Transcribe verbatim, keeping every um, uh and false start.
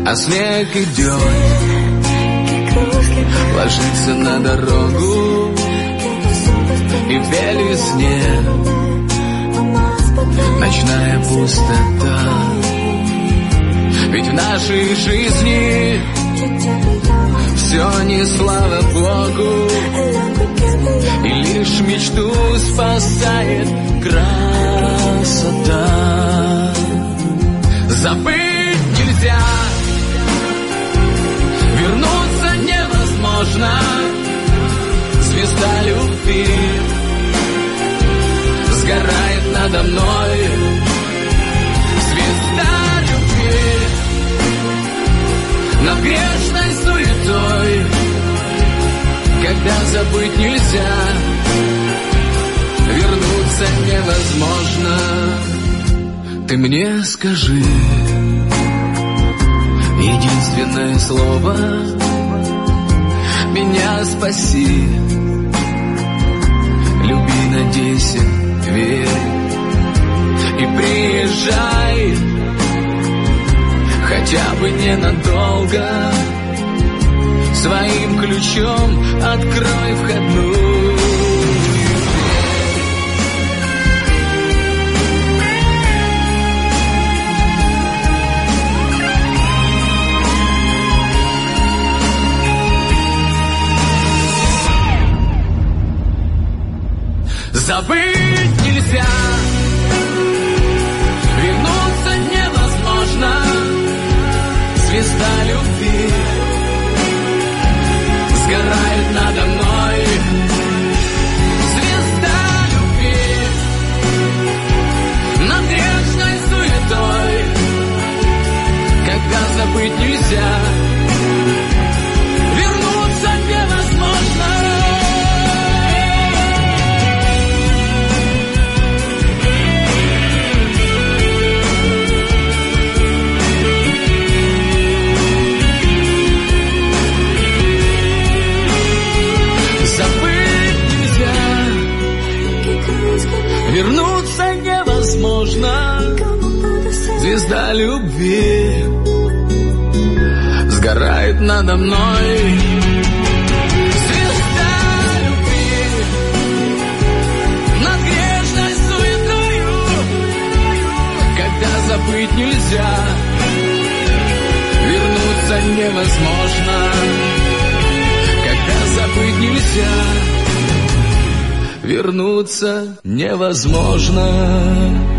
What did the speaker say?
а снег идет, ложится на дорогу, и в белизне ночная пустота. Ведь в нашей жизни все не слава Богу, и лишь мечту спасает красота. Забыть нельзя, вернуться невозможно. Звезда любви сгорает надо мной. Звезда любви над грешной суетой. Когда забыть нельзя, вернуться невозможно. Ты мне скажи единственное слово, меня спаси. Люби, надейся, верь и приезжай, хотя бы ненадолго. Своим ключом открой входную. Забыть нельзя, вернуться невозможно. Звезда любви сгорает надо мной. Звезда любви над грешной суетой. Когда забыть нельзя, вернуться невозможно. Вернуться невозможно. Звезда любви сгорает надо мной. Звезда любви над грешной суетою. Когда забыть нельзя, вернуться невозможно. Когда забыть нельзя, вернуться невозможно.